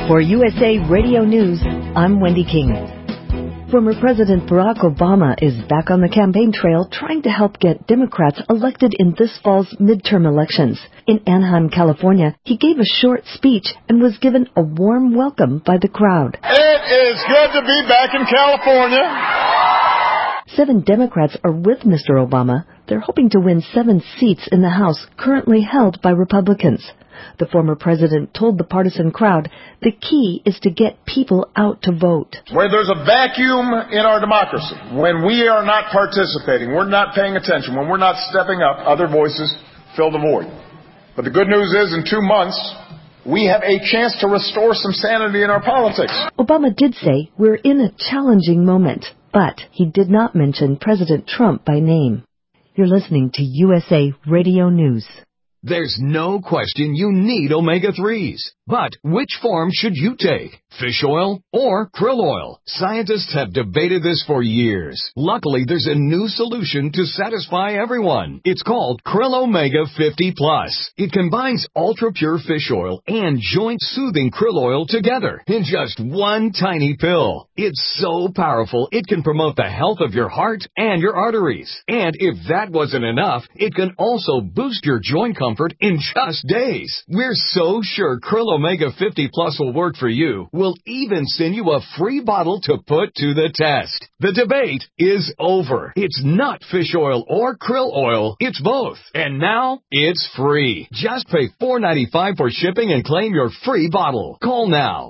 For USA Radio News, I'm Wendy King. Former President Barack Obama is back on the campaign trail trying to help get Democrats elected in this fall's midterm elections. In Anaheim, California, he gave a short speech and was given a warm welcome by the crowd. It is good to be back in California. 7 Democrats are with Mr. Obama. They're hoping to win 7 seats in the House currently held by Republicans. The former president told the partisan crowd the key is to get people out to vote. Where there's a vacuum in our democracy, when we are not participating, we're not paying attention, when we're not stepping up, other voices fill the void. But the good news is in 2 months, we have a chance to restore some sanity in our politics. Obama did say we're in a challenging moment, but he did not mention President Trump by name. You're listening to USA Radio News. There's no question you need omega-3s. But which form should you take? Fish oil or krill oil? Scientists have debated this for years. Luckily, there's a new solution to satisfy everyone. It's called Krill Omega 50 Plus. It combines ultra-pure fish oil and joint-soothing krill oil together in just one tiny pill. It's so powerful, it can promote the health of your heart and your arteries. And if that wasn't enough, it can also boost your joint comfort in just days. We're so sure Krill Omega 50 Plus will work for you. We'll even send you a free bottle to put to the test. The debate is over. It's not fish oil or krill oil. It's both. And now it's free. Just pay $4.95 for shipping and claim your free bottle. Call now.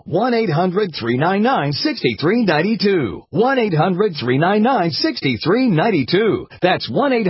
1-800-399-6392. 1-800-399-6392. That's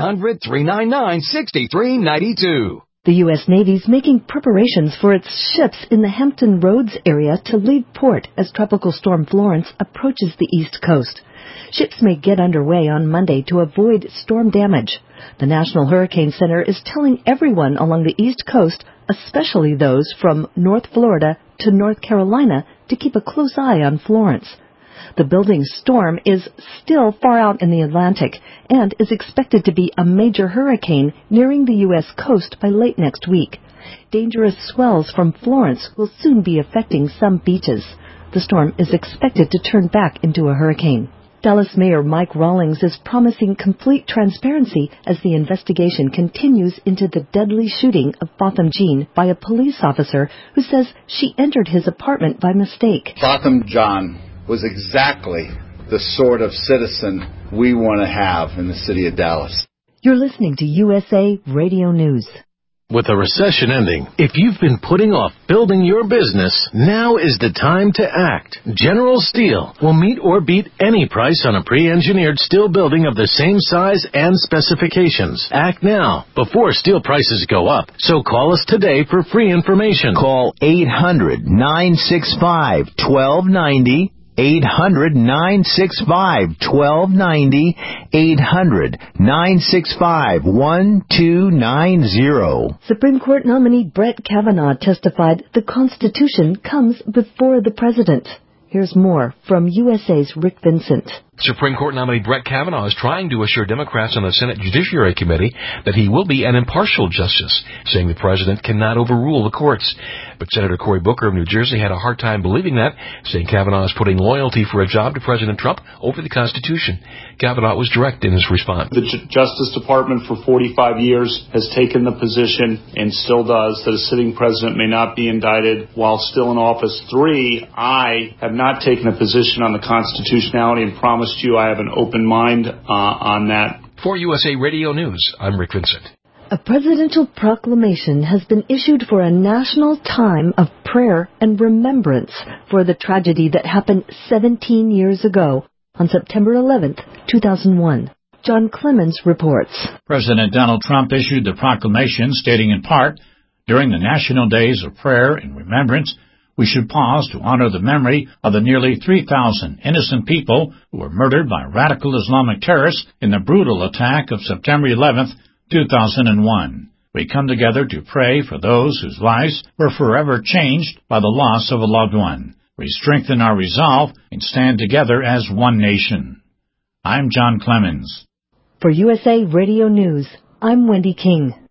1-800-399-6392. The U.S. Navy's making preparations for its ships in the Hampton Roads area to leave port as Tropical Storm Florence approaches the East Coast. Ships may get underway on Monday to avoid storm damage. The National Hurricane Center is telling everyone along the East Coast, especially those from North Florida to North Carolina, to keep a close eye on Florence. The building storm is still far out in the Atlantic and is expected to be a major hurricane nearing the U.S. coast by late next week. Dangerous swells from Florence will soon be affecting some beaches. The storm is expected to turn back into a hurricane. Dallas Mayor Mike Rawlings is promising complete transparency as the investigation continues into the deadly shooting of Botham Jean by a police officer who says she entered his apartment by mistake. Botham John was exactly the sort of citizen we want to have in the city of Dallas. You're listening to USA Radio News. With the recession ending, if you've been putting off building your business, now is the time to act. General Steel will meet or beat any price on a pre-engineered steel building of the same size and specifications. Act now, before steel prices go up. So call us today for free information. Call 800-965-1290. 800-965-1290, 800-965-1290. Supreme Court nominee Brett Kavanaugh testified the Constitution comes before the president. Here's more from USA's Rick Vincent. Supreme Court nominee Brett Kavanaugh is trying to assure Democrats on the Senate Judiciary Committee that he will be an impartial justice, saying the president cannot overrule the courts. But Senator Cory Booker of New Jersey had a hard time believing that, saying Kavanaugh is putting loyalty for a job to President Trump over the Constitution. Kavanaugh was direct in his response. The Justice Department for 45 years has taken the position, and still does, that a sitting president may not be indicted while still in office. 3, I have not taken a position on the constitutionality and promised you I have an open mind on that. For USA Radio News, I'm Rick Vincent. A presidential proclamation has been issued for a national time of prayer and remembrance for the tragedy that happened 17 years ago on September 11th, 2001. John Clemens reports. President Donald Trump issued the proclamation stating in part, during the national days of prayer and remembrance, we should pause to honor the memory of the nearly 3,000 innocent people who were murdered by radical Islamic terrorists in the brutal attack of September 11th, 2001. We come together to pray for those whose lives were forever changed by the loss of a loved one. We strengthen our resolve and stand together as one nation. I'm John Clemens. For USA Radio News, I'm Wendy King.